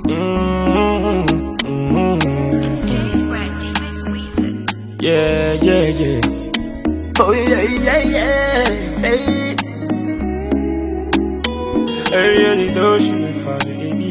Yeah, yeah, yeah. Oh yeah, yeah, yeah. Hey, Hey, you know she me for the baby.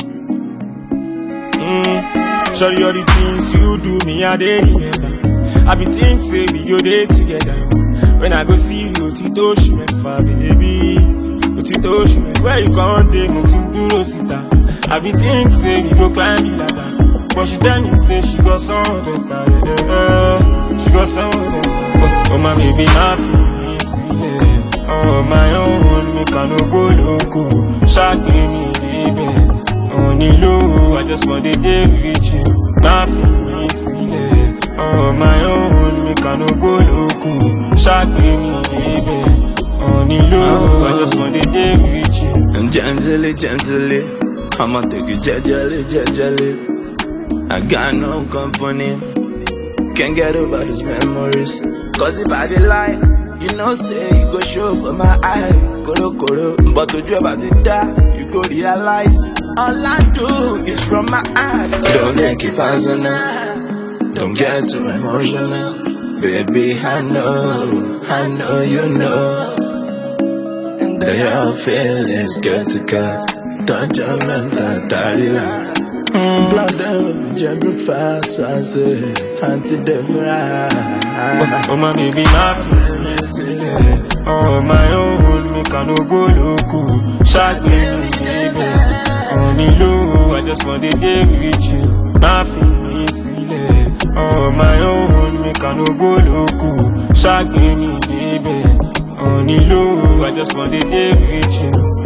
Sorry all the things you do me, I dey remember. I be think say we go there together. When I go see you, Tito she me for the baby. Tito she me where you gone dey, mo ti duro sita. I be think say we go climb the ladder. But she tell me say she got something better, yeah. She got something better. Oh my baby, my peace, yeah. Oh my own, me can no go loco. Shock me, baby. Only low, I just want the day with you. My peace, yeah. Oh my own, me can no go loco. Shock me, baby. Only low, I just want the day with you. and gently, gently, I'ma take it jejely, jejely. I got no company, can't get over these memories. Cause if I did lie, you know say you go show for my eye. Koro koro, but to you about it die, you go realize all I do is from my eyes. Don't take it personal, don't get too emotional. Baby, I know you know that your feelings get to cut. Touch your mental, tarila. Blood them jabber fast, so I say anti-devra. Oh my baby, my feelings, yeah. Oh my own, me can no go loco. Shock me, baby. Only low, I just want the day with you. My feelings, yeah. Oh my own, me can no go loco. Shock me, baby. Only low, I just want the day with you.